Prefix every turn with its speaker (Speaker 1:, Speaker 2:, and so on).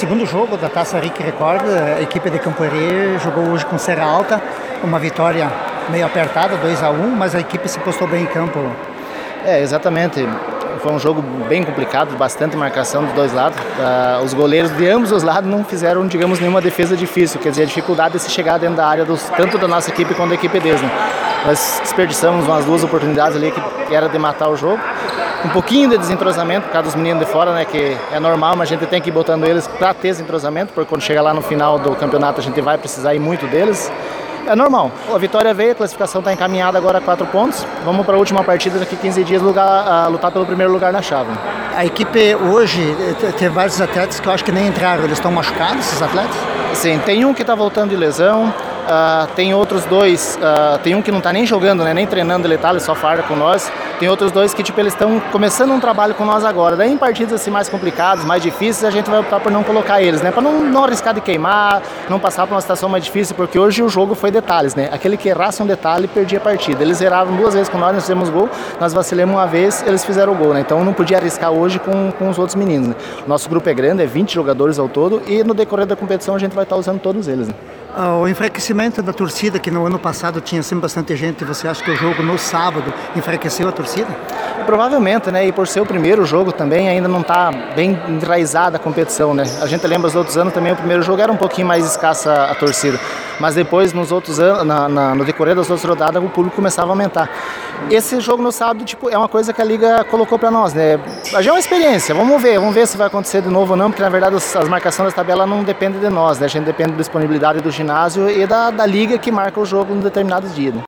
Speaker 1: segundo jogo da Taça Rick Record, a equipe de Camporê jogou hoje com Serra Alta, uma vitória meio apertada, 2-1, mas a equipe se postou bem em campo.
Speaker 2: Exatamente. Foi um jogo bem complicado, bastante marcação dos dois lados. Os goleiros de ambos os lados não fizeram, digamos, nenhuma defesa difícil, quer dizer, a dificuldade de se chegar dentro da área tanto da nossa equipe quanto da equipe deles. Né? Nós desperdiçamos umas 2 oportunidades ali que era de matar o jogo. Um pouquinho de desentrosamento por causa dos meninos de fora, né, que é normal, mas a gente tem que ir botando eles para ter desentrosamento, porque quando chegar lá no final do campeonato a gente vai precisar ir muito deles. É normal. A vitória veio, a classificação está encaminhada agora a 4 pontos. Vamos para a última partida daqui 15 dias lutar pelo primeiro lugar na chave.
Speaker 1: A equipe hoje tem vários atletas que eu acho que nem entraram. Eles estão machucados, esses atletas?
Speaker 2: Sim, tem um que está voltando de lesão. Tem outros 2, tem um que não está nem jogando, né, nem treinando de letal, ele só farda com nós. Tem outros 2 que eles estão começando um trabalho com nós agora. Daí em partidas assim, mais complicadas, mais difíceis, a gente vai optar por não colocar eles, né, para não arriscar de queimar, não passar por uma situação mais difícil, porque hoje o jogo foi detalhes, né, aquele que errasse um detalhe perdia a partida. Eles erraram 2 vezes com nós fizemos gol, nós vacilamos uma vez, eles fizeram o gol, né, então não podia arriscar hoje com os outros meninos. Né. Nosso grupo é grande, é 20 jogadores ao todo, e no decorrer da competição a gente vai estar usando todos eles. Né.
Speaker 1: O enfraquecimento da torcida, que no ano passado tinha sempre bastante gente, você acha que o jogo no sábado enfraqueceu a torcida?
Speaker 2: Provavelmente, né? E por ser o primeiro jogo também ainda não está bem enraizada a competição, né? A gente lembra os outros anos também, o primeiro jogo era um pouquinho mais escassa a torcida, mas depois nos outros anos, no decorrer das outras rodadas, o público começava a aumentar. Esse jogo no sábado, é uma coisa que a Liga colocou para nós, né? Já é uma experiência, vamos ver se vai acontecer de novo ou não, porque na verdade as marcações da tabela não dependem de nós, né? A gente depende da disponibilidade do ginásio e da Liga que marca o jogo em determinados dias. Né?